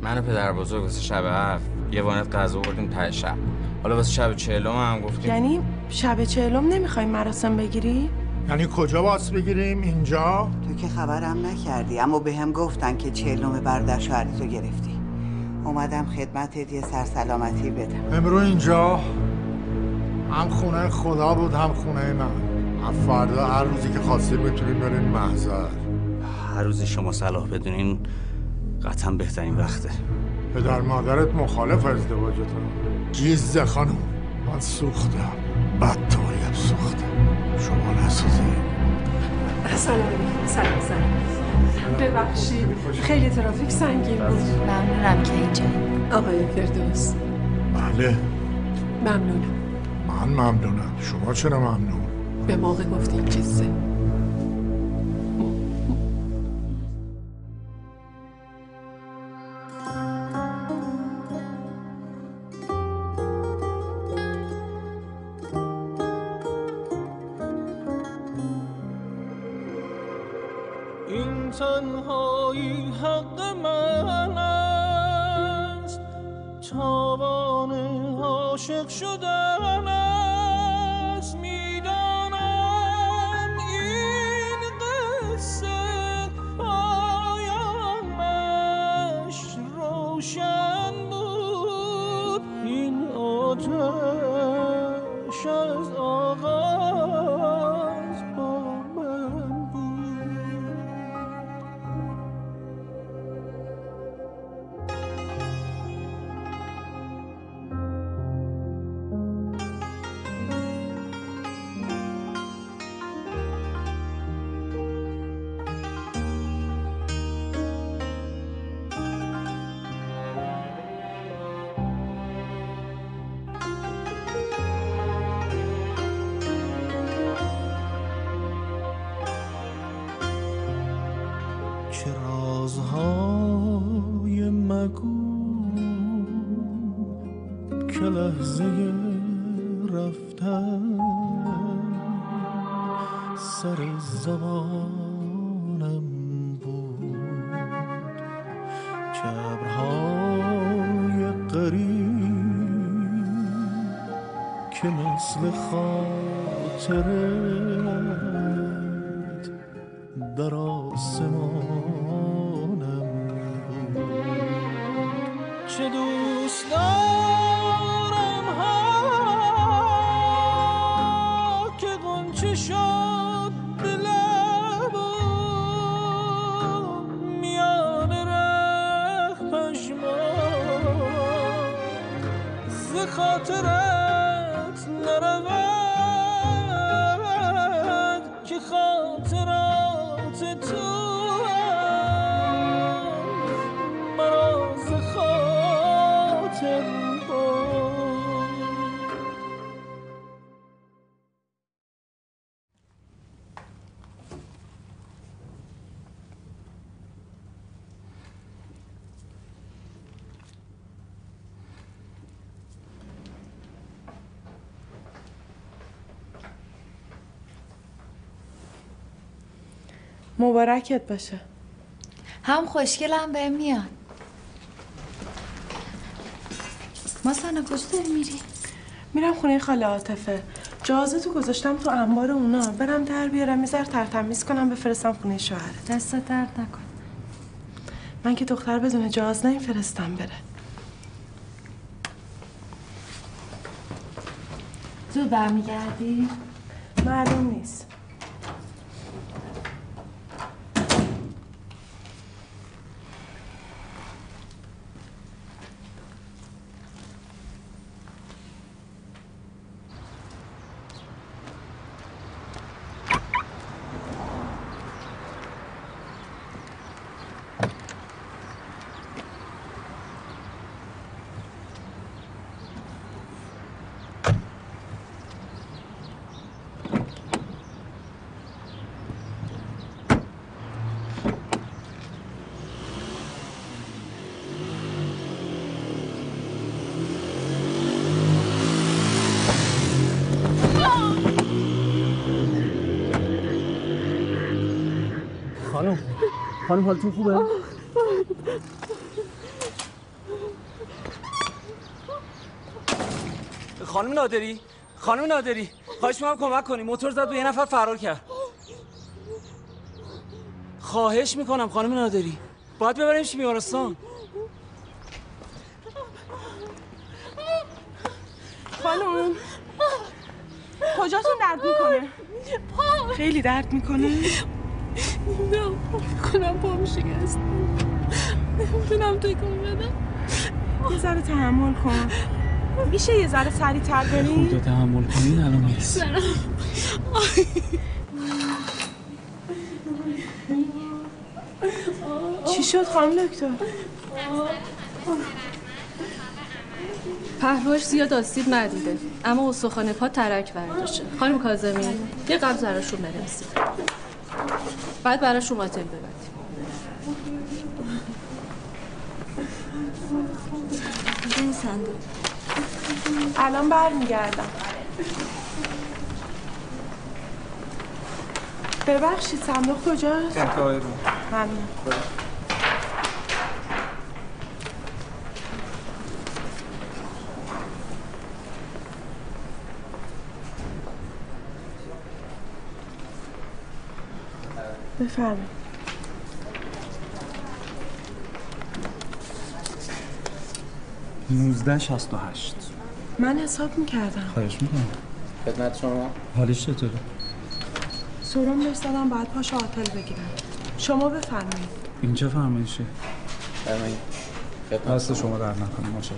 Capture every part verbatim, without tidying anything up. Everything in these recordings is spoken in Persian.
من و پدر بزرگ واسه شب هفت یه وانت غذا بردیم ته شب. حالا واسه شب چهلم هم گفتیم. یعنی شب چهلم نمیخوایم مراسم بگیری؟ یعنی کجا باس بگیریم؟ اینجا؟ تو که خبرم نکردی، اما به هم گفتن که چهلم برادر شوهری تو گرفتی. اومدم خدمتت یه سرسلامتی بدم. امرو اینجا هم خونه خدا بود هم خونه من. من فردا هر روزی که خواستید بتونید برین محضر. هر روزی شما صلاح بدونین قطعا بهترین وقته. پدر مادرت مخالف ازدواجتون؟ جیزده خانم، من سوختم، بدطوریم سوختم. شما نسوزید. سلام علیکم. سلام سلام. ببخشید خیلی ترافیک سنگین بود. ممنونم که اینجا. آقای فردوس. بله. ممنونم. من ممنونم. شما چرا ممنون؟ به موقع گفتین چیزه. این تنهایی حق من است، تاوان عاشق شدن است. میدانم این قصه پایانش روشن بود. این آتش از آغاز با من بود. چه رازهای مگو که لحظه رفتن سر زبانم بود. چه ابرهای قریب که مثل خاطرت در آسمانم بود. چه دوست دارم ها که غنچه شد به لبم میان ره پژمرد. ز خاطرت نرود که خاطرات تو مرا ز خاطر برد. مبارکت باشه. هم خوشگلم به میاد. ماسانا کجا داری میری؟ میرم خونه خاله عاطفه. جهازه تو گذاشتم تو انبار اونا. برم در بیارم میذار ترتمیز کنم بفرستم خونه شوهرت. دست درد نکن. من که دختر بدون جواز نمیفرستم بره. زود برمیگردی؟ معلوم نیست. خانم خانم حالتون خوبه؟ خانم نادری، خانم نادری خواهش می‌کنم کمک کنی، موتور زد و یه نفر فرار کرد. خواهش میکنم خانم نادری، باید ببریمش بیمارستان. خانم کجاتون درد میکنه؟ خیلی درد میکنه؟ نمیدونم کنم پام شکست، نمیدونم تکون بدم. یه ذره تحمل کن. میشه یه ذره سریع‌تر بریم؟ خدا تحمل کنین الان میرسیم. سرم چی شد خانم دکتر؟ پهلوش زیاد آسیب ندیده، اما استخوان پا ترک برداشته. خانم کاظمی یه قبض براشون بنویسید، بعد براشون آتل ببرید. این صندوق الان برمیگردم. ببخشید صندوق کجاست؟ انتهای رو. ممنون. بفرمایید. نوزده شصت و هشت. من حساب میکردم. خواهش میکنم. خدمت شما. حالیش چطوره؟ سرم بهش دادم باید پاشو آتل بگیرم. شما بفرمایید. این چه فرمایشه؟ فرمایید. دست شما در نکنه. ماشاءالله.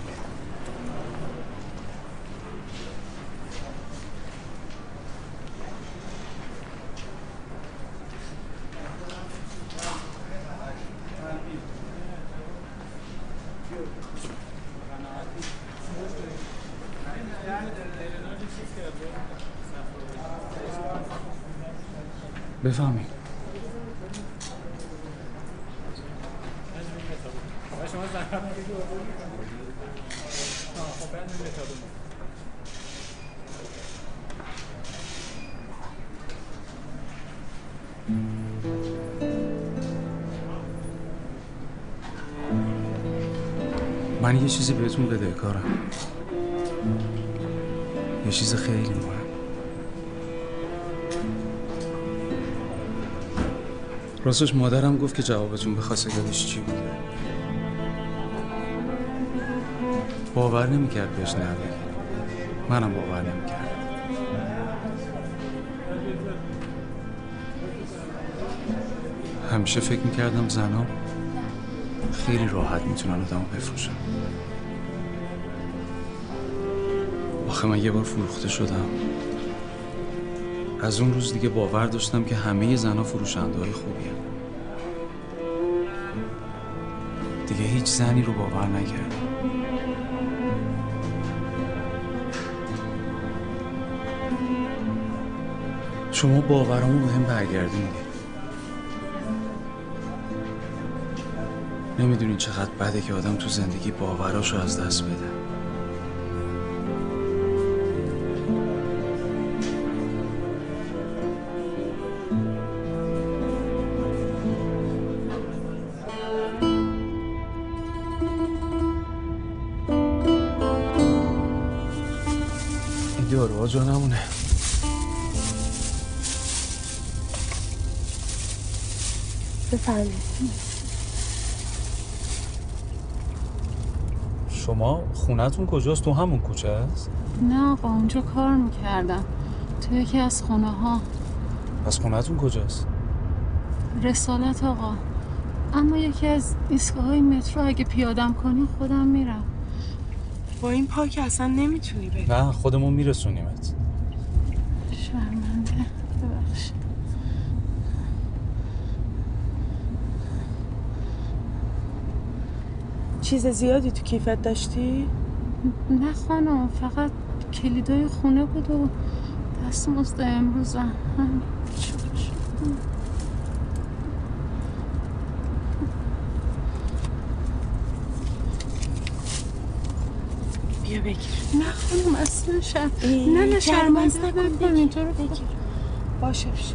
بفهمید. من یه چیزی بهتون بدهکارم. یه چیز خیلی مهم. راستش مادرم گفت که جوابتون به خواستگاریش چی بوده. باور نمیکرد بهش نبگه. منم باور نمیکرد. همیشه فکر میکردم زنام خیلی راحت میتونن آدمو بفروشن. آخه من یه بار فروخته شدم. از اون روز دیگه باور داشتم که همه زنها فروشنده های خوبیه. دیگه هیچ زنی رو باور نکردم. شما باورامو به هم برگردوندی. نمیدونین چقدر بده که آدم تو زندگی باوراشو از دست بده. این داروها جا نمونه. بفرمایید. شما خونتون کجاست؟ تو همون کوچه است؟ نه آقا اونجا کار میکردم تو یکی از خونه ها. پس خونتون کجاست؟ رسالت آقا، اما یکی از ایستگاه های مترو اگه پیادم کنی خودم میرم. با این پا که اصلا نمیتونی بری. نه خودمون میرسونیمت. شرمنده ببخشید. چیز زیادی تو کیفت داشتی؟ نه خانم، فقط کلیدای خونه بود و دستمزد امروز هم. بیا بگیر. نه خانم اصلا شرم نه نه شرمنده نکن اینطور بگیر. باشه بشه.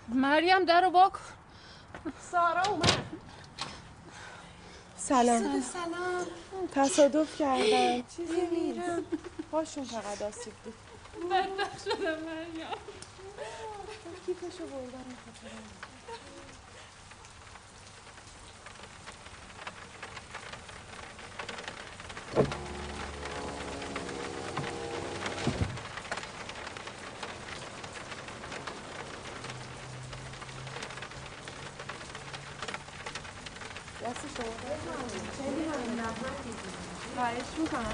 مریم در رو واکن. سارا اومد. سلام. سلام. تصادف کردم. چیزی میرم. پاشون فقط آسیب بود. بدبخت شدم مریم. کیفشو بردم بخاطر دست شما خیلی ممنون. خواهش میکنم.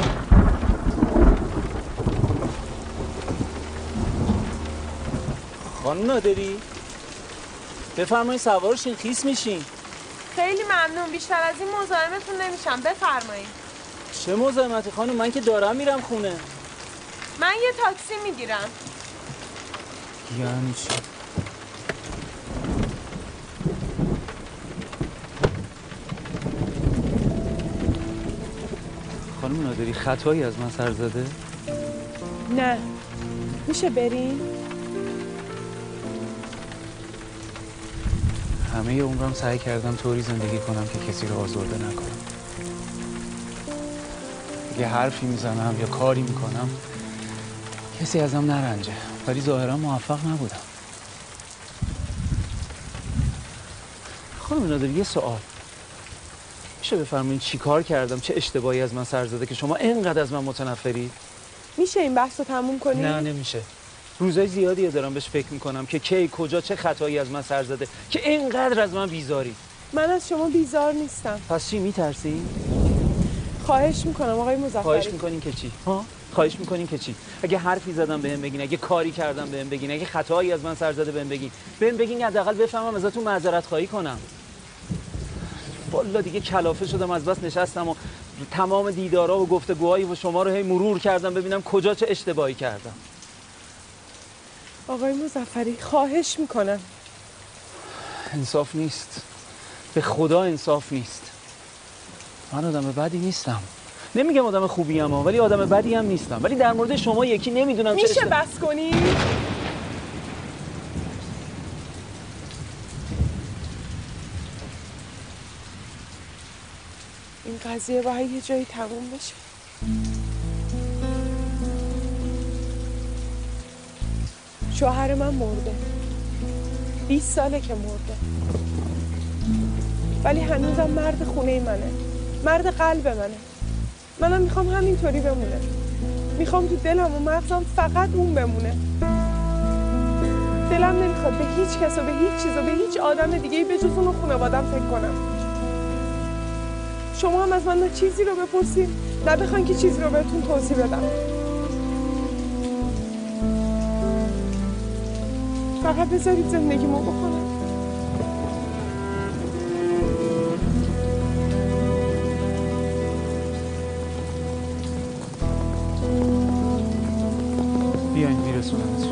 خانم نادری بفرمایید سوار شین، خیس میشین. خیلی ممنون. بیشتر از این مزاحمتون نمیشم. بفرمایید. چه مزاحمتی خانم؟ من که دارم میرم خونه. من یه تاکسی میگیرم. یعنی چی؟ خانم نادری خطایی از من سر زده؟ نه. میشه بریم؟ همه عمرم سعی کردم طوری زندگی کنم که کسی رو آزرده نکنم. یه حرفی میزنم یا کاری میکنم کسی ازم نرنجه، ولی ظاهرا موفق نبودم. خانم نادری یه سوال میشه بفرمایید چی کار کردم، چه اشتباهی از من سر زده که شما اینقدر از من متنفرید؟ میشه این بحث رو تموم کنی؟ نه نمیشه. روزای زیادیه دارم بهش فکر میکنم که کی کجا چه خطایی از من سر زده که اینقدر از من بیزاری. من از شما بیزار نیستم. پس چی میترسی؟ خواهش میکنم آقای مظفری. خواهش میکنین که چی؟ ها؟ خواهش میکنین که چی؟ اگه حرفی زدم بهم بگین، اگه کاری کردم بهم بگین، اگه خطایی از من سر زده بهم بگین، بهم بگین حداقل بفهمم ازتون معذرت خواهی کنم. والا دیگه کلافه شدم، از بس نشستم و تمام دیدارا و گفتگوهای و شما رو هی مرور کردم ببینم کجا چه اشتباهی کردم. آقای مظفری خواهش میکنم. انصاف نیست، به خدا انصاف نیست. من آدم بدی نیستم، نمیگم آدم خوبی ام، ولی آدم بدی هم نیستم، ولی در مورد شما یکی نمیدونم چه میشه بس کنی؟ این قضیه باید یه جایی تموم بشه. شوهر من مرده، بیست ساله که مرده، ولی هنوزم مرد خونه منه، مرد قلب منه. منم میخوام همینطوری بمونه. میخوام تو دلم و مغزم فقط اون بمونه. دلم نمیخواد به هیچ کس و به هیچ چیز و به هیچ آدم دیگه‌ای به جز اون و خانواده‌ام فکر کنم. شما هم از من نه چیزی رو بپرسید نه بخواین که چیزی رو بهتون توضیح بدم. فقط بذارید زندگیمو بکنم. بیاین میرسونمتون.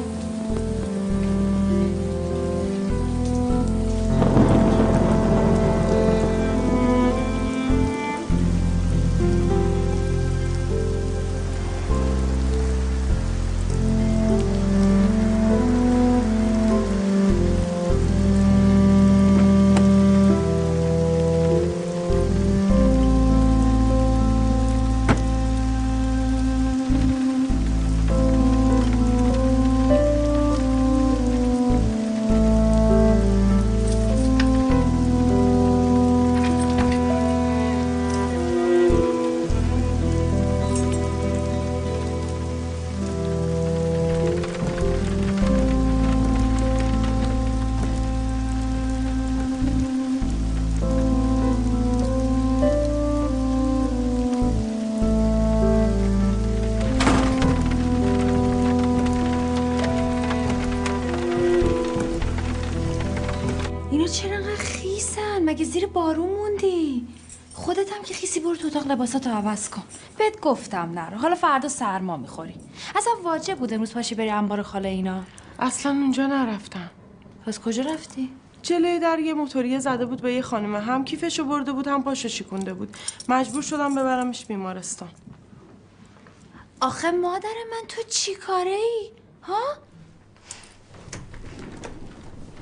مگه زیر بارون موندی؟ خودت هم که خیسی برو تو اتاق لباساتو عوض کن. بهت گفتم نرو، حالا فردا سرما میخوری. اصلا واجب بود امروز پاشی بری انبار خاله اینا؟ اصلا اونجا نرفتم. پس کجا رفتی؟ جلوی در یه موتوریه زده بود به یه خانم، هم کیفشو برده بود هم پاشو شکونده بود. مجبور شدم ببرمش بیمارستان. آخه مادر من تو چی کاره ای؟ ها؟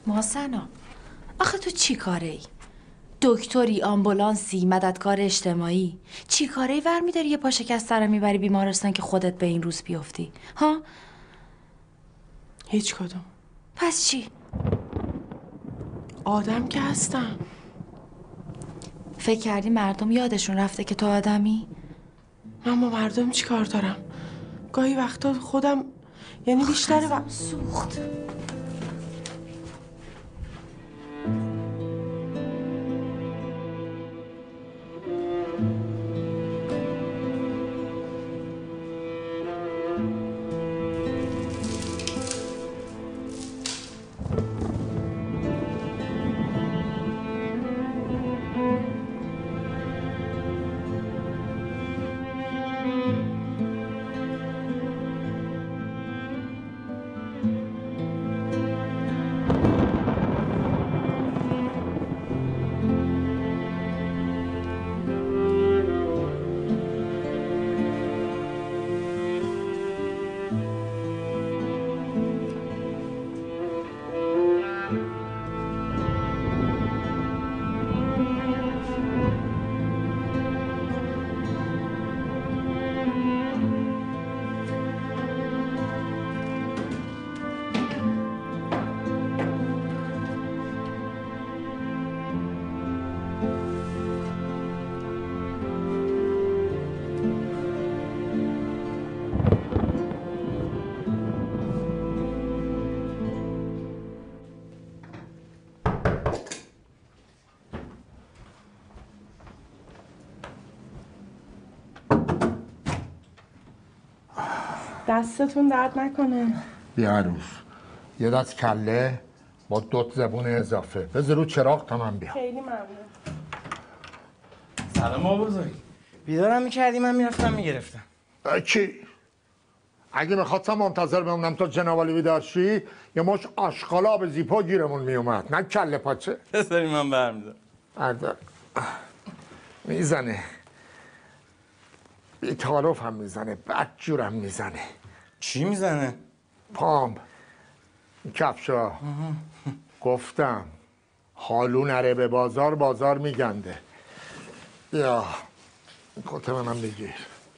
محسنا آخه تو چی کاره ای؟ دکتری، آمبولانسی، مددکار اجتماعی، چی کاره ای ور میداری یه پا شکسته رو میبری بیمارستان که خودت به این روز بیفتی؟ ها؟ هیچ کدوم. پس چی؟ آدم که هستم. فکر کردی مردم یادشون رفته که تو آدمی؟ من با مردم چی کار دارم؟ گاهی وقتا خودم یعنی بیشتر و... سوخت. دستتون درد نکنه. بیا عروس یه دست کله با دوت زبون اضافه بذار رو چراغ تا من بیا. خیلی ممنون. سلام آقا بزرگ. بیدارم میکردی من میرفتم میگرفتم. کی؟ اگه میخواستم منتظر بمونم تا جناب بیدار شی یه مش آشغالا به زیپا گیرمون میومد نه کله پاچه. بذاری من برمیدارم. برده میزنه بی‌تعارف هم میزنه بدجورم میزنه. چی میزنه؟ پام کفشا گفتم حالو نره به بازار بازار میگنده. بیا کت منم بگیر.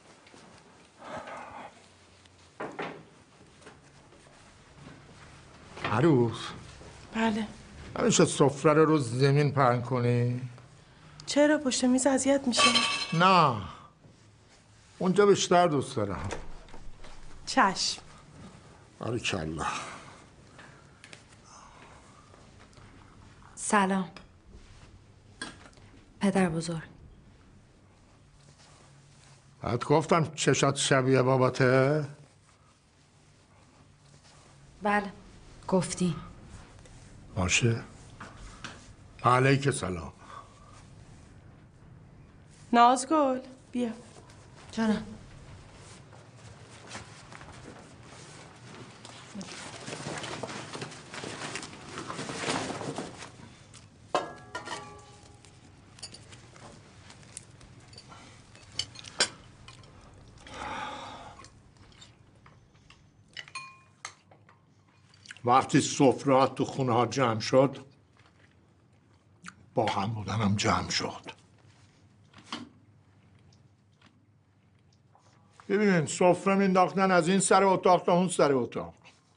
عروس بله. نمیشه سفره رو رو زمین پهن کنی؟ چرا پشت میز اذیت میشه؟ نه اونجا بیشتر دوست دارم. چشم. باریکالله. سلام پدر بزرگ. بعد گفتم چشات شبیه باباته؟ بله گفتی. باشه علیک سلام. نازگل بیا. جانم. وقتی سفره تو خونه ها جمع شد با هم بودنم جمع شد. ببینین سفره مینداختن از این سر اتاق تا اون سر اتاق.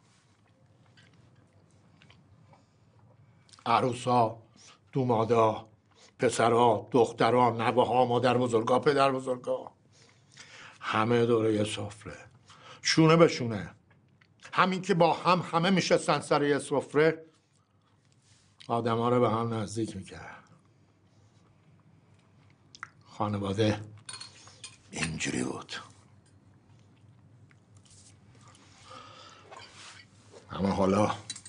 عروسا، دومادا، پسرها، دخترها، نوه‌ها، مادر بزرگا، پدر بزرگا همه دوره یه سفره شونه به شونه. همین که با هم همه میشستن سر یه سفره آدم ها رو به هم نزدیک میکرد. خانواده اینجوری بود. اما حالا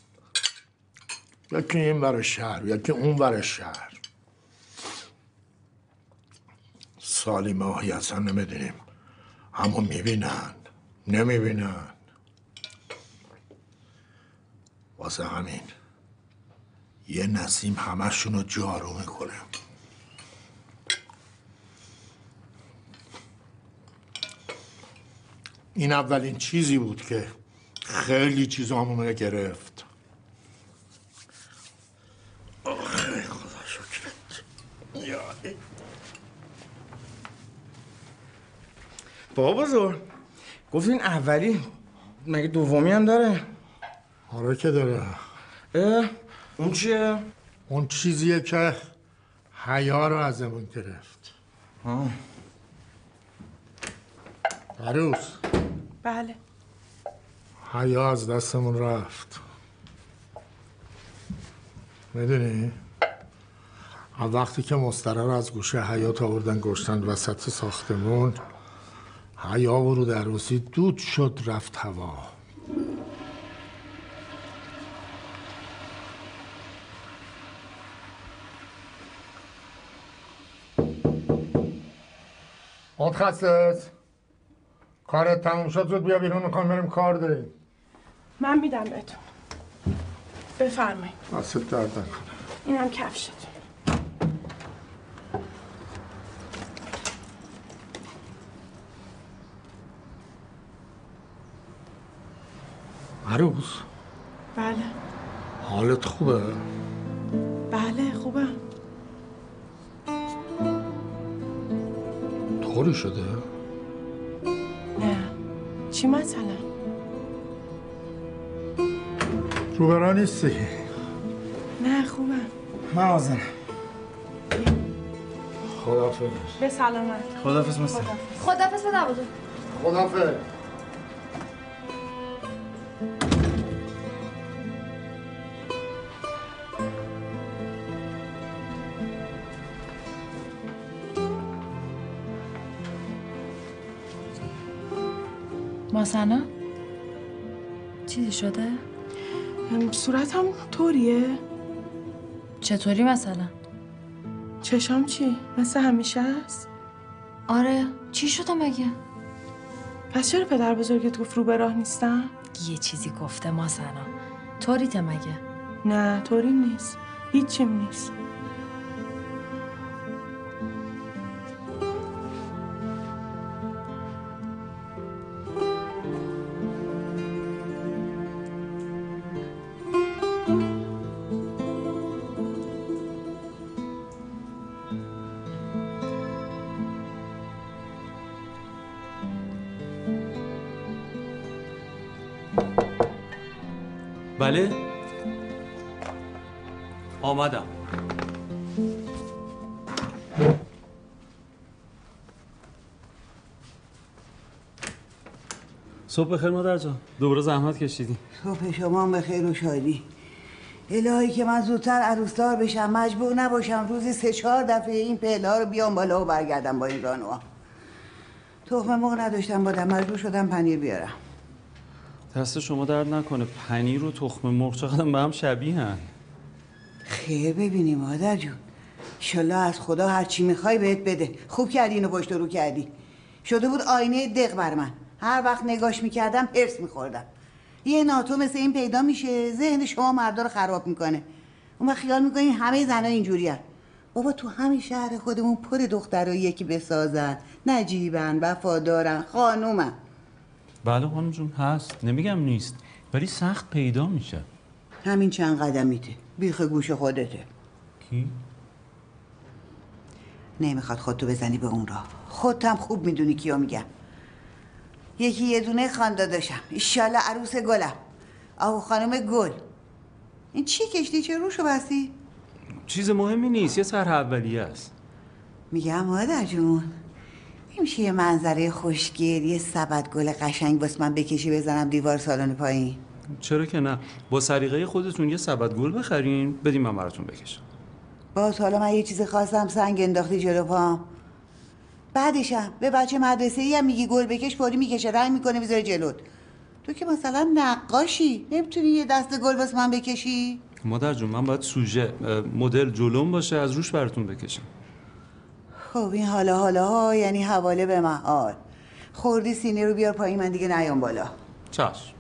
یکی این ور شهر یکی اون ور شهر سالی ماهی اصلا نمیدونیم اما میبینن نمیبینن. واسه همین یه نسیم همشون رو جارو میکنه. این اولین چیزی بود که خیلی چیزامون رو گرفت. بابا بزرگ گفتین اولی مگه دومی هم داره؟ آره که داره. اه اون چیه؟ اون چیزیه که حیا رو ازمون گرفت. آه. عروس بله. حیا از دستمون رفت. میدونی؟ وقتی که مستره رو از گوشه حیات آوردن گشتن وسط ساختمون، حیا ورود عروسی دود شد رفت هوا. متخصص کارت تموم شد زود بیا بیرون، میخوام بریم کار داریم. من میدم بهتون. بفرمایید. دست درد نکنه. اینم کفشتون. عروس بله. حالت خوبه؟ بله خوبه. طوری شده؟ نه. چی مثلا؟ روبرا نیستی؟ نه خوبه. من آزنم. خدافظ. به سلامت. خدافظ مستر. خدافظ به دعوتو. خدافظ. ماسنا چیزی شده؟ صورتم طوریه؟ چطوری مثلا؟ چشام چی؟ مثل همیشه است؟ آره چی شده مگه؟ پس چرا پدر بزرگت گفت رو به راه نیستم؟ یه چیزی گفته ماسنا. طوریته مگه؟ نه طوریم نیست. هیچیم نیست. بله؟ آمدم. صبح بخیر مادر جان. دوباره زحمت کشیدی. صبح شما هم بخیر و شادی. الهی که من زودتر عروسدار بشم، مجبور نباشم روزی سه چهار دفعه این پهل‌ها رو بیام بالا و برگردم با این رانوها. تخم مرغ نداشتم بادم، مجبور شدم پنیر بیارم. دست شما درد نکنه. پنیر و تخم مرغ چقدر به هم شبیه هن. خیر ببینی مادر جون، انشالله از خدا هر چی میخوای بهت بده. خوب کردی اینو پشت رو کردی. شده بود آینه دق بر من. هر وقت نگاش میکردم هرس میخوردم. یه ناتو مثل این پیدا میشه ذهن شما مردا رو خراب میکنه. اون وقت خیال میکنین همه زنا اینجوری هن. بابا تو همین شهر خودمون پر دختراییه که بسازن، نجیبن، وفادارن، خانومن. بله خانم جون هست، نمیگم نیست، ولی سخت پیدا میشه. همین چند قدمیته، بیخ گوش خودته. کی؟ نمیخواد خودتو بزنی به اون راه. خودت هم خوب میدونی کیو میگم. یکی یه دونه خانده داشتم، ایشالله عروس گلم. آهو خانم گل. این چی کشتی؟ چه روشو بستی؟ چیز مهمی نیست، یه سر اولیه است. میگم مادر جون، نمیشه یه منظره خوشگل، یه سبد گل قشنگ واسه من بکشی بزنم دیوار سالن پایین؟ چرا که نه؟ با سلیقه خودتون یه سبد گل بخرین بدیم من براتون بکشم. باز حالا من یه چیز خواستم سنگ انداختی جلو پام. بعدشم به بچه مدرسه ای هم میگی گل بکش، پاری میکشه رنگ میکنه میذاره جلوت. تو که مثلا نقاشی نمیتونی یه دست گل واسه من بکشی؟ مادر جون من باید سوژه مدل جلوم باشه از روش براتون بکشم. خب این حالا حالا ها یعنی حواله به محال. خوردی سینه رو بیار پایین، من دیگه نیام بالا. چشم.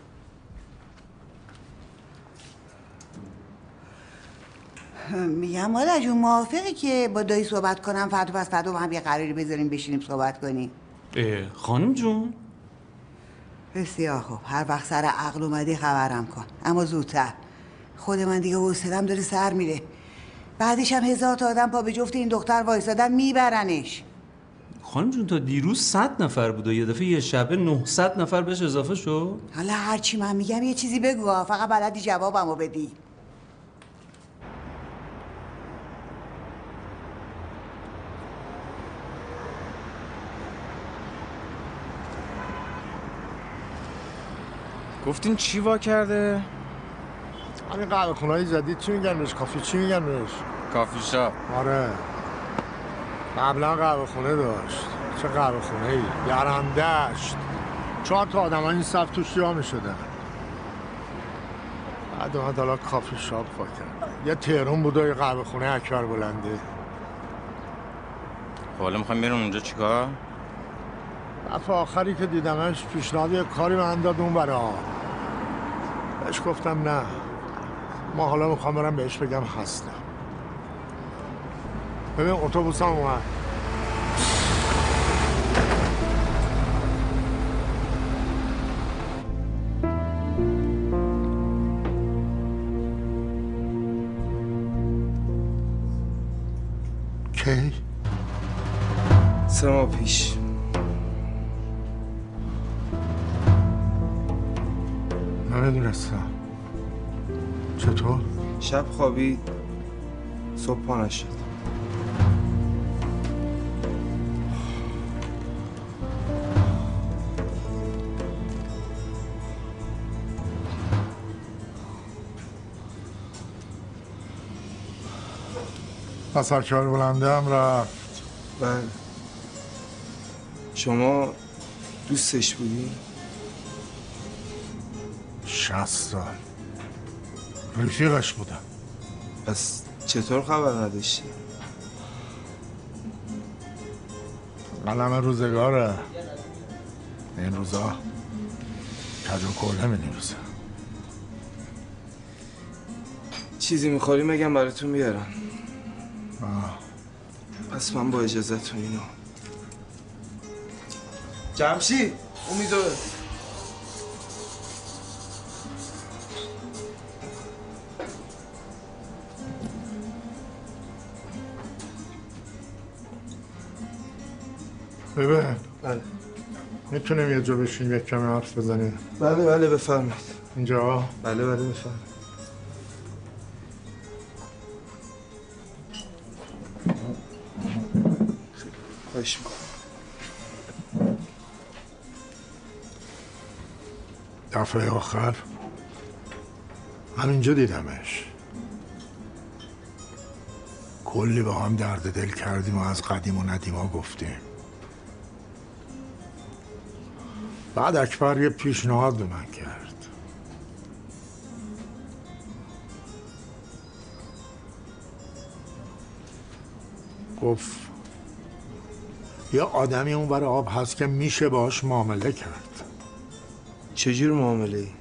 میگم مادر جون موافقی که با دایی صحبت کنم فردا پس فردا با هم یه قراری بذاریم بشینیم صحبت کنیم؟ اه خانم جون بسیار خوب، هر وقت سر عقل اومدی خبرم کن، اما زودتر. خود من دیگه حوصله‌ام داره سر میره. بعدش هم هزار تا آدم پا به جفت این دختر وایسادن میبرنش. خانم جون تا دیروز صد نفر بود و یه دفعه یه شبه نهصد نفر بهش اضافه شد. حالا هرچی من میگم یه چیزی بگو، فقط بلدی جوابمو بدی. گفتین چی وا کرده؟ همین قهوه خونه‌های جدید چی میگن بهش؟ کافی چی میگن بهش؟ کافی شاپ. آره قبلا قهوه خونه داشت. چه قهوه خونه ای؟ گرندشت. چهار تا آدم این صف توش جا میشدن. بعد اومد حالا کافی شاپ وا کرد. یه تهرون بود و یه قهوه خونه اکبر بلنده. خب حالا میخوایم بریم اونجا چیکار؟ دفعه آخری که دیدمش پیشنهاد یه کاری من داد اون برا. بهش گفتم نه، ما حالا میخوام برم بهش بگم هستم. ببین اتوبوس هم اومد. کی؟ سه ماه پیش. نمیدونستم. چطور؟ شب خوابید، صبح پا نشد. پس اکبر بلنده هم رفت. بله. شما دوستش بودی؟ شصت سال رفیقش بودم. پس چطور خبر نداشتی؟ قلم روزگاره. این روزا کج و کله می نویسه. چیزی میخوری بگم براتون بیارم. آه. پس من با اجازهتون اینو جمشید امیدواره. ببین. بله. میتونیم یه جا بشین یک کمی حرف بزنیم؟ بله بله بفرمایید. اینجا؟ بله بله بفرمایید. خواهش میکنم. دفعه آخر همینجا دیدمش. کلی با هم درد دل کردیم و از قدیم و ندیما گفتیم. بعد اکبر یه پیشنهاد به من کرد. گفت یه آدمی اون بر آب هست که میشه باش معامله کرد. چجور معامله ای؟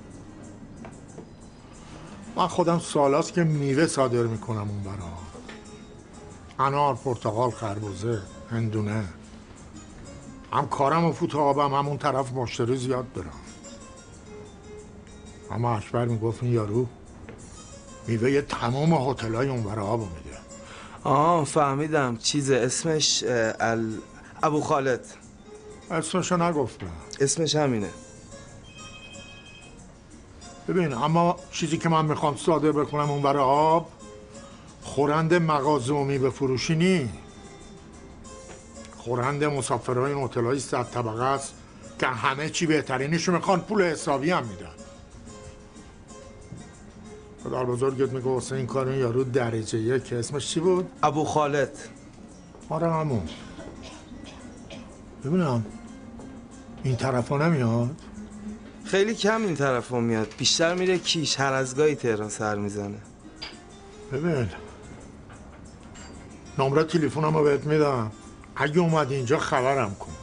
من خودم سالاست که میوه صادر میکنم اون برا. انار، پرتقال، خربزه، هندونه. هم کارم و فوت آبم همون طرف مشتری زیاد برم. اما اکبر میگفت این یارو میوه تمام هتلای اون برا آبو میده. آه فهمیدم. چیز اسمش ال... ابو خالد. اسمشو نگفتم. اسمش همینه. ببین اما چیزی که من میخوام صادر بکنم اون برای آب خورنده مغازه و میوه فروشی نی. خورنده مسافرهای این هتل‌های صد طبقه است که همه چی بهترینشو میخوان، پول حسابی هم میدن. پدر بزرگت میگه واسه این کار این یارو درجه یک که اسمش چی بود؟ ابو خالد. آره همون. ببینم این طرفا نمیاد؟ خیلی کم این طرفا میاد. بیشتر میره کیش، هر از گاهی تهران سر میزنه. ببین نمره تلفنمو بهت میدم، اگه اومدی اینجا خبرم کن.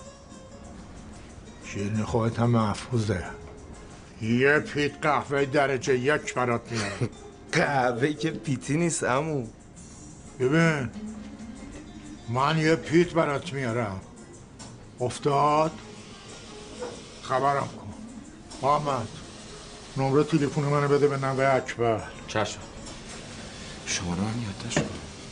شیرین خودت هم محفوظه. یه پیت قهوه درجه یک برات میارم. قهوه که پیتی نیست عمو. ببین من یه پیت برات میارم، افتاد خبرم کن. محمد نمره تلفن منو بده به نوه اکبر. چشم. شما رو هم یادداشت کن.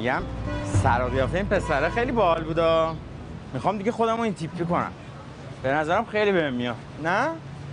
میگم سر و قیافه این پسره خیلی باحال بودا. میخوام دیگه خودم رو این تیپی کنم. به نظرم خیلی بهم میاد. نه؟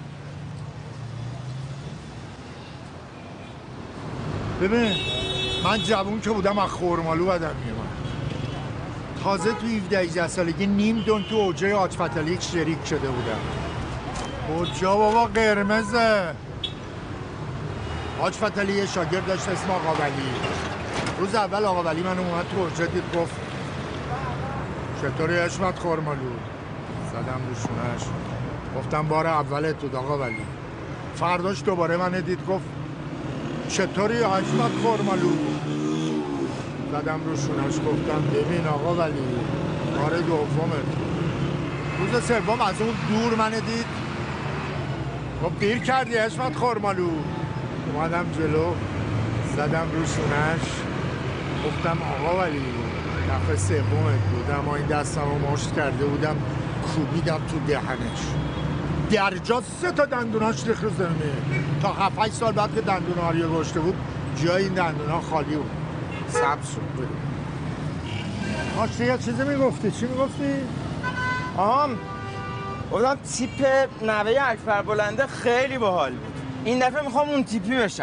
ببین من جوون که بودم از خورمالو بدم میومد. تازه تو هفده هجده سالگی نیم دون تو اوجه حاج فتحعلی شریک شده بودم. کجا بابا قرمزه. حاج فتحعلی یه شاگرد داشت اسم آقا ولی. روز اول آقا ولی من اومد تو اوجه دید گفت چطوری حشمت خورمالو؟ زدم رو شونش گفتم بار اولت بود آقا ولی. فرداش دوباره من دید گفت چطوری حشمت خورمالو؟ زدم رو شونش گفتم ببین آقا ولی بار دومت. روز سوم از اون دور من دید خب دیر کردی حشمت خورمالو. اومدم جلو زدم رو شونش گفتم آقا ولی دفعه سومت بود اما این دستم رو مشت کرده بودم کوبیدم تو دهنش. درجا سه تا دندوناش ریخت رو زمینه. تا هفت هشت سال بعد که دندون آریه گشته بود جای این دندونا خالی بود. سبز شد. آشتی یه چیزی میگفتی. چی میگفتی؟ آهام گفتم تیپ نوه اکبر بلنده خیلی باحال بود. این دفعه میخوام اون تیپی بشم.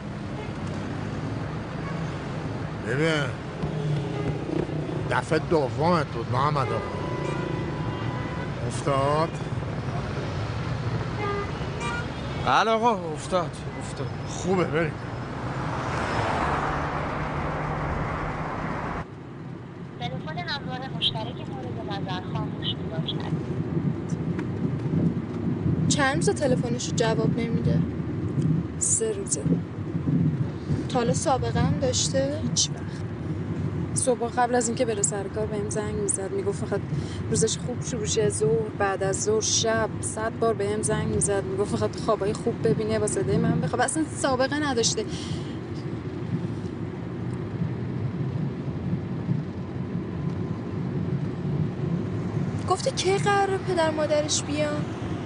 ببین دفعه دومت بود محمد آقا. افتاد؟ بله آقا افتاد افتاد. خوبه بریم. تلفن همراه مشترک مورد نظر خاموش باشد. چند روز تلفنشو جواب نمیده؟ سه روزه. تا حالا سابقه هم داشته؟ هیچ وقت. صبح قبل از اینکه بره سر کار بهم زنگ میزد میگفت فقط روزش خوب شروع شه، ظهر بعد از ظهر شب صد بار بهم زنگ میزد میگفت فقط خوابای خوب ببینه با صدای من بخواب. اصلا سابقه نداشته. گفته کی قراره پدر مادرش بیان؟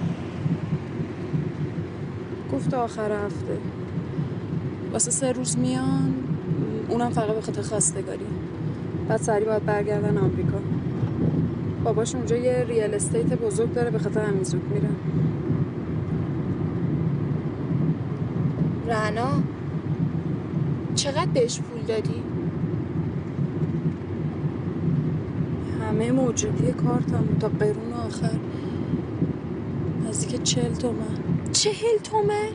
گفت آخر هفته واسه سه روز میان، اونم فقط به خاطر خواستگاری. بعد سریع باید برگردن آمریکا. باباش اونجا یه ریال استیت بزرگ داره، به خاطر همین زود میرن. رنا چقدر بهش پول دادی؟ همه موجودی کارتم تا قرون آخر نزدیک چهل تومن. چهل تومن؟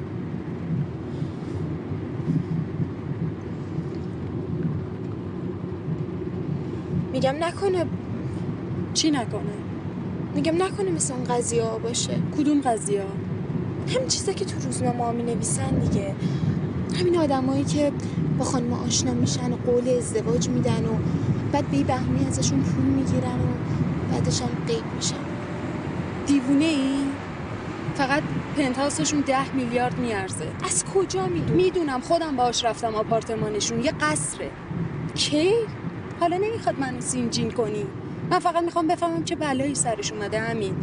میگم نکنه. چی نکنه؟ میگم نکنه مثل اون قضیه ها باشه. کدوم قضیه ها؟ همین چیزا که تو روزنامه ها می نویسن دیگه. همین آدمایی که با خانم آشنا میشن و قول ازدواج میدن و بعد به بهونه ازشون پول میگیرن و بعدش هم غیب میشن. دیوونه ای؟ فقط پنتهاوسشون ده میلیارد میارزه. از کجا میدونی؟ میدونم، خودم باهاش رفتم آپارتمانشون. یه قصره. کی؟ حالا نمیخواد منو سینجین کنی. من فقط میخوام بفهمم چه بلایی سرش اومده. همین.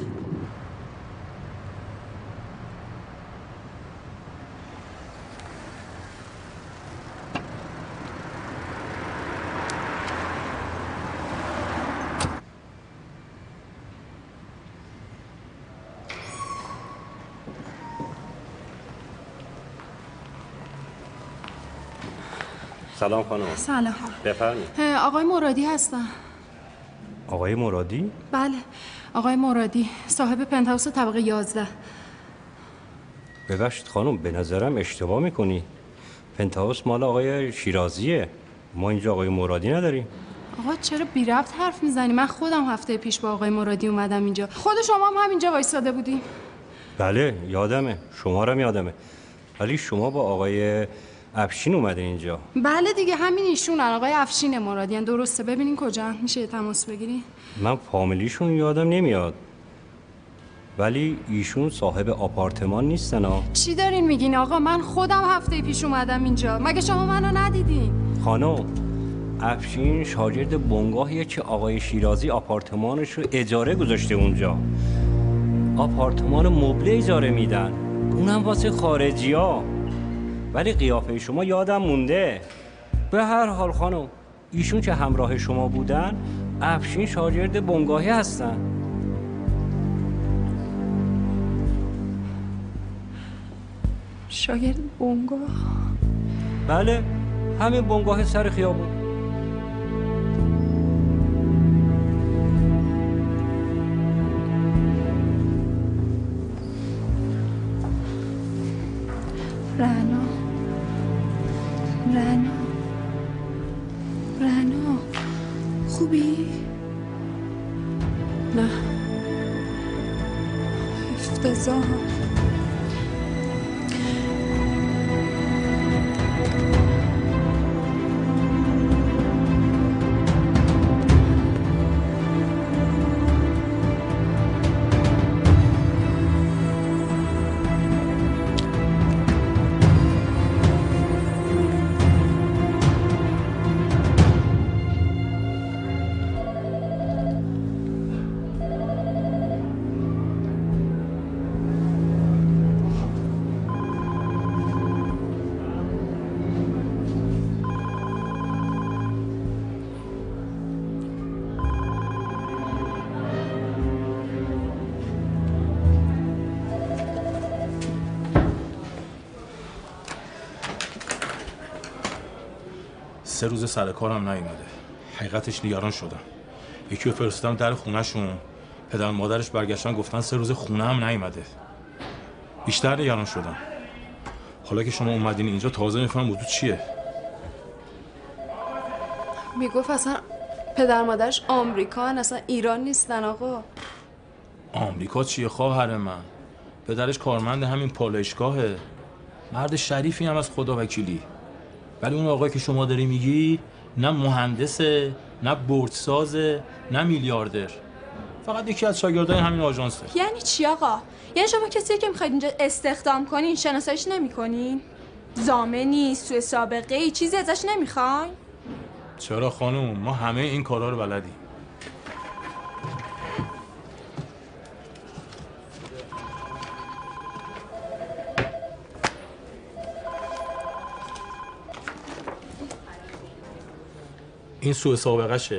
سلام خانم. سلام. بفرمایید. آقای مرادی هستن. آقای مرادی؟ بله آقای مرادی، صاحب پنتهاوس طبقه یازده. ببخشید خانم، به نظرم اشتباه میکنی. پنتهاوس مال آقای شیرازیه. ما اینجا آقای مرادی نداریم. آقا چرا بی ربط حرف میزنی؟ من خودم هفته پیش با آقای مرادی اومدم اینجا. خود شما هم همینجا وایساده بودی. بله یادمه، شما رو یادمه. ولی شما با آقای افشین اومدین اینجا. بله دیگه همین ایشونن، آقای افشین مرادی. درسته. ببینین کجا میشه تماس بگیری؟ من فامیلیشون یادم نمیاد، ولی ایشون صاحب آپارتمان نیستن ها. چی دارین میگین آقا؟ من خودم هفته پیش اومدم اینجا. مگه شما منو ندیدین؟ خانم، افشین شاگرد بنگاهیه که آقای شیرازی آپارتمانش رو اجاره گذاشته اونجا. آپارتمان مبله اجاره میدن، اونم واسه خارجی ها. ولی قیافه شما یادم مونده. به هر حال خانم، ایشون که همراه شما بودن افشین شاگرد بنگاهی هستن. شاگرد بنگاه؟ بله، همین بنگاه سر خیابون. رعنا رعنا رعنا خوبی؟ نه افتضاح. سه روز سر کارم نیومده. حقیقتش نگران شدم. یکی رو فرستادم در خونه‌شون، پدر مادرش برگشتن گفتن سه روز خونه هم نیومده. بیشتر نگران شدم. حالا که شما اومدین اینجا تازه میفهمم موضوع چیه. میگفت اصلا پدر مادرش آمریکان، اصلا ایران نیستن. آقا آمریکا چیه خواهر من؟ پدرش کارمند همین پالایشگاهه. مرد شریفی هم از خدا وکیلی. ولی اون آقایی که شما داری میگی نه مهندسه، نه بورسازه، نه میلیاردر. فقط یکی از شاگردای همین آژانسه. یعنی چی آقا؟ یعنی شما کسی که میخواید اینجا استخدام کنین شناساییش نمیکنین؟ ضامنی، سوء سابقه ای چیزی ازش نمیخواین؟ چرا خانم؟ ما همه این کارا رو بلدیم. این سوء سابقه شه.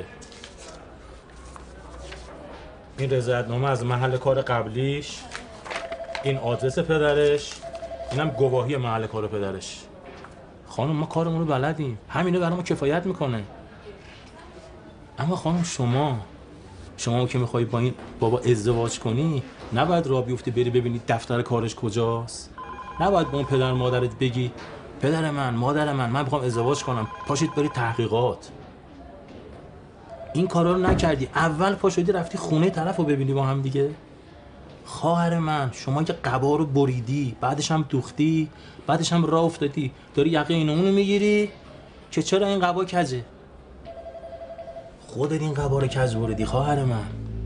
این رضایتنامه از محل کار قبلیش، این آدرس پدرش، اینم گواهی محل کار پدرش. خانم ما کارمون رو بلدیم، همینه برای ما کفایت میکنه. اما خانم شما شما که میخوایی با این بابا ازدواج کنی نباید راه بیفتی بری ببینی دفتر کارش کجاست. نباید با اون پدر مادرت بگی پدر من، مادر من، من میخوام ازدواج کنم، پاشید بری تحقیقات. این کارا رو نکردی. اول پاشدی رفتی خونه طرف رو ببینی با هم دیگه. خواهر من شما که قبا رو بریدی، بعدش هم دوختی، بعدش هم راه افتادی، داری یقه اینو اونو میگیری که چرا این قبا کجه. خودت این قبا رو کج بریدی خواهر من.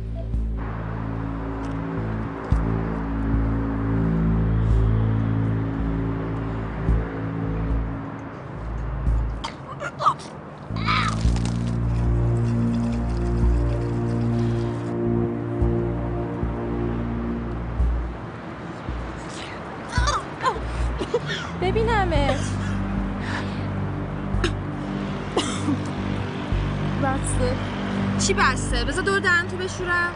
ببینمت. بسته. چی بسته؟ بذار دور دهن تو بشورم.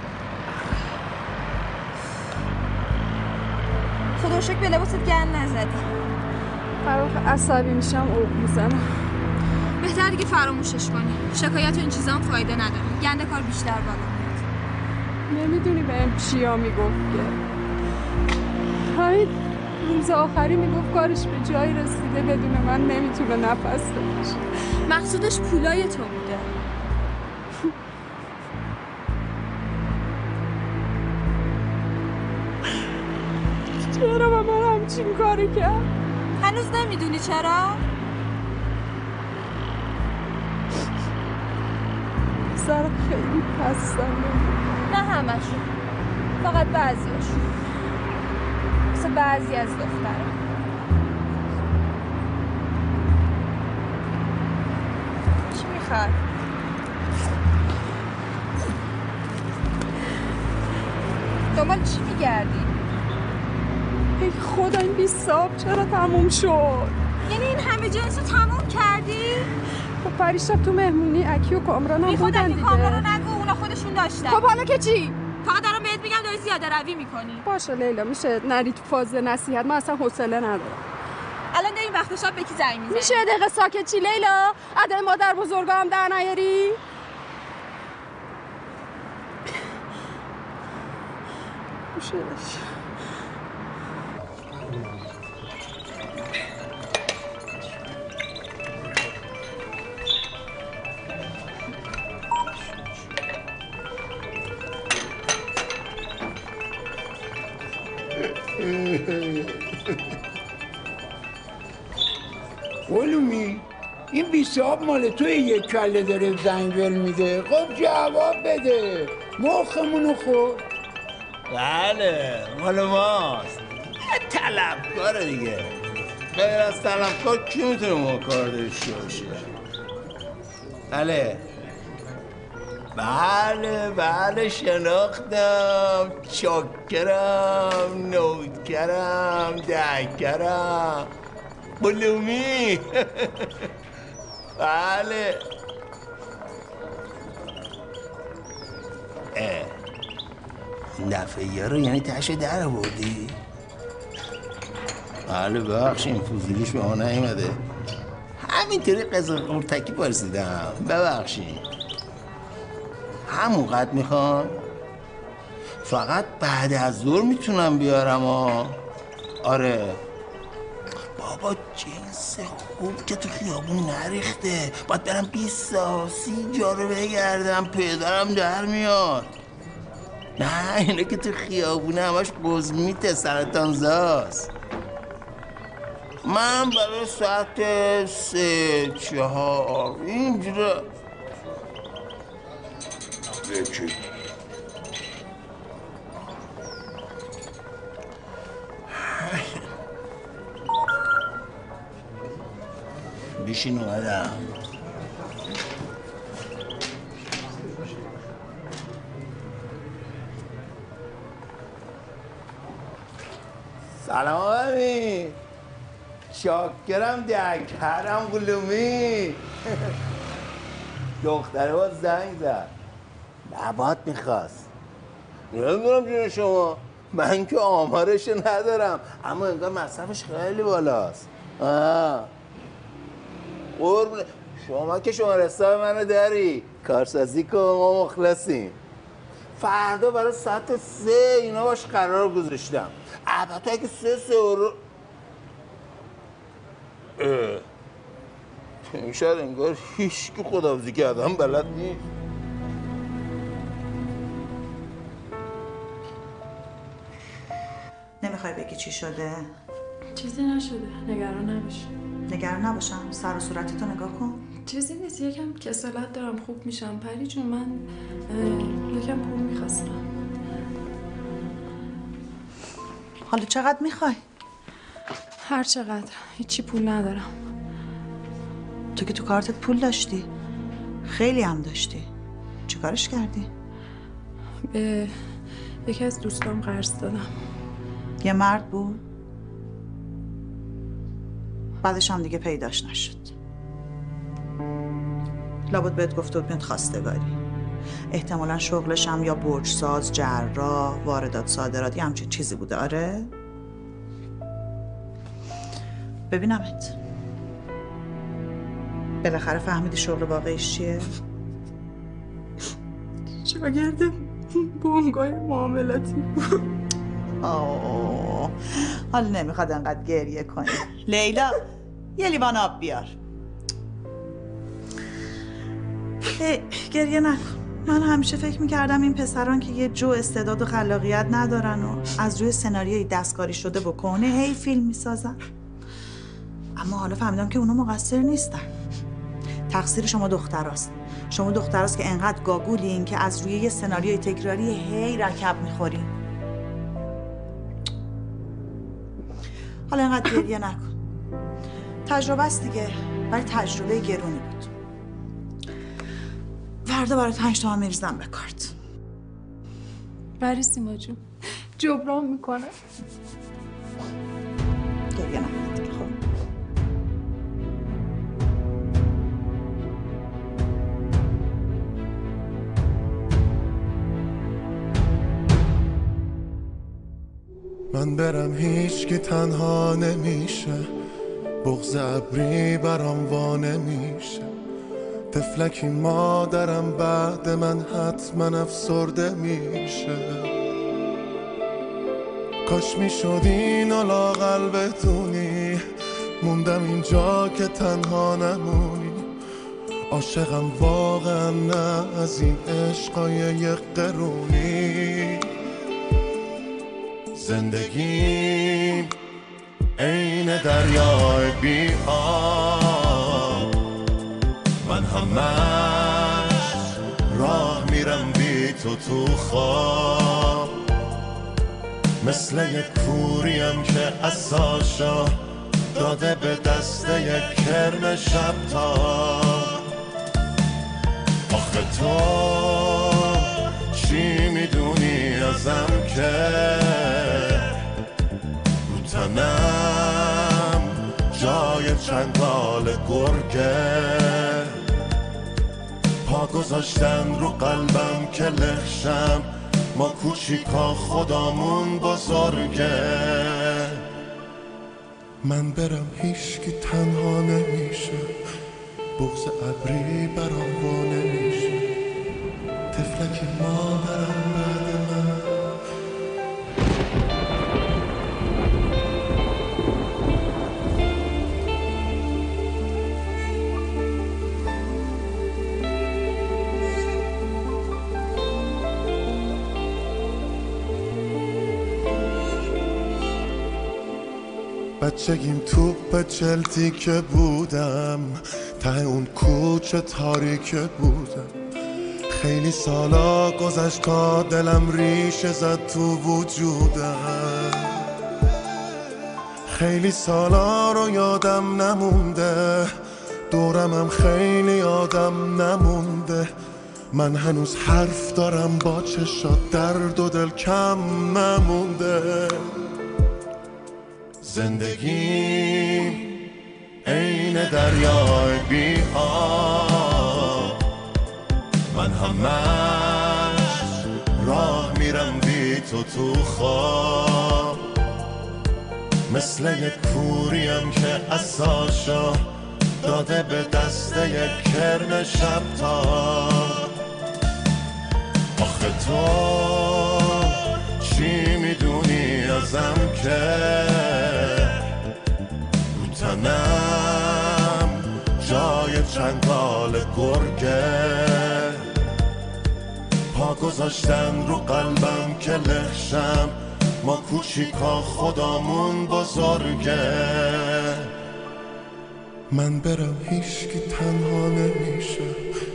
خدا رو شکر به لباست گند نزدی. هر وقت عصبی میشم اوق میزنم. بهتر دیگه فراموشش کنی. شکایت و این چیزا هم فایده نداره. گند کار بیشتر بالا میاد. نمیدونی بهم چیا میگفت که همین روز آخری میگفت کارش به جایی رسیده بدون من نمیتونه نفس بکشه. مقصودش پولای تو بوده. چرا با من همچین کاری کرد؟ هنوز نمیدونی چرا؟ سر خیلی پستم. نه همشون، فقط بعضیاشون، مثل بعضی از دخترها. چی میخواد؟ دنبال چی میگردی؟ ای خدا این بیست صاحب چرا تموم شد؟ یعنی این همه جنسو تموم کردی؟ خب فریشب تو مهمونی اکی و کامران هم بودن دیگه. کامران رو نگو، اونا خودشون داشتن. خب حالا که چی؟ فقط دارم بهت میگم داری زیاده روی میکنی. باشه لیلا، میشه نری تو فاز نصیحت، من اصلا حوصله ندارم. الان داریم وقت شب به کی زنگ میزنی؟ میشه دقیقه ساکت چی لیلا؟ ادای مادر بزرگا هم در نیاری؟ میشه علومی این بیساب مال توی یک کله داره زنگ ول میده. خب جواب بده، مخمونو خورد. بله مال ماست. طلبکاره دیگه. غیر از طلبکار کی میتونه ما کار داشته باشه؟ بله بله بله شناختم. چاکرم، نوکرم، دکرم، بلومی. بله اه این دفعه یه رو یعنی تشه در آوردی؟ بله ببخشیم فوزیلیش به ما نیومده، همینطوری قزل قورتکی پرسیدم، ببخشیم. همون قد میخوام؟ فقط بعد از ظهر میتونم بیارم ها. آره بابا جنس خوب که تو خیابون نریخته، باید برم بیست تا سی جاره بگردم، پدرم در میاد. نه اینه که تو خیابونه همش قزمیته، سرطان زاست. من برای ساعت سه چهار اینجوره یکی بیشین اومدم. سلام آمی، شاکرم دکرم گلومی. دختره باز زنگ زد، نبات میخواست. نمیدونم جون شما، من که آمارش ندارم، اما انگار مصرفش خیلی بالاست. آه قربونه شما که شما حساب منو داری، کارسازی کن، ما مخلصیم. فردا برای ساعت سه اینا باش قرار گذاشتم. البته اگه سه سه رو این شاید انگار هیچ که خداحافظی کردم بلد نیست. نمیخوای بگی چی شده؟ چیزی نشده، نگران نباش. نگران نباشم، سر و صورتتو نگاه کن. چیزی نیست، یکم کسالت دارم، خوب میشم. پری جون من یکم پول میخواستم. حالا چقدر میخوای؟ هر چقدر، هیچی پول ندارم. تو که تو کارتت پول داشتی، خیلی هم داشتی، چیکارش کردی؟ به یکی از دوستام قرض دادم. یه مرد بود؟ بعدش هم دیگه پیداش نشد. لابد بهت گفته بود میاد خواستگاری. احتمالا شغلش هم یا برجساز، جراح، واردات صادرات، یه همچین چیزی بوده. آره؟ ببینمت. بالاخره فهمیدی شغل واقعیش چیه؟ شاگرد بنگاه معاملاتی. آه حالا نمیخواد انقدر گریه کنی. لیلا یه لیوان آب بیار. گریه نکن. من همیشه فکر میکردم این پسران که یه جو استعداد و خلاقیت ندارن و از روی سناریوی دستکاری شده با کهنه هی فیلم میسازن، اما حالا فهمیدم که اونا مقصر نیستن. تقصیر شما دختراست. شما دختراست که انقدر گاگولین که از روی یه سناریوی تکراری هی رکب میخورین. حالا انقدر گریه نکن. تجربه است دیگه، ولی تجربه گرونی بود. فردا برای پنج تومن میریزم به کارت. بری سیما جون، جبران میکنه. گریه نکن دیگه. خب من برم هیچ که تنها نمیشه، بغض ابری برام وا نمیشه. طفلکی مادرم بعد من حتما افسرده میشه. کاش میشد اینو لااقل بدونی، موندم اینجا که تنها نمونی. عاشقم واقعا نه از این عشقای یک قرونی. زندگیم عین دریای بی آب، من همش راه میرم بی تو تو خواب. مثل یک کوریم که عصاشو داده به دست یک کرم شب تاب. آخه تو چی میدونی ازم که رو تنم جای چنگال گرگه. پا گذاشتن رو قلبم که لخشم، ما کوچیکا خدامون بزرگه. من برم هیچ که تنها نمیشه، بغض ابری برام وا نمیشه. طفلک مادرم بعد من. بچگیم توپ چلتی که بودم، ته اون کوچه تاریک بودم. خیلی سالا گذشت تا دلم ریشه زد تو وجودم. خیلی سالا رو یادم نمونده، دورمم خیلی یادم نمونده. من هنوز حرف دارم با چشات، درد و دل کم نمونده. زندگیم عین دریای بی آب، من همش راه میرم بی تو تو خواب. مثل یک کوریم که عصاشو داده به دست یک کرم شب تاب. آخه تو چی میدونی ازم که رو تنم جای چنگال گرگه. پا گذاشتن رو قلبم که لخشم، ما کوچیکا خدامون بزرگه. من برم هیچ که تنها نمیشه،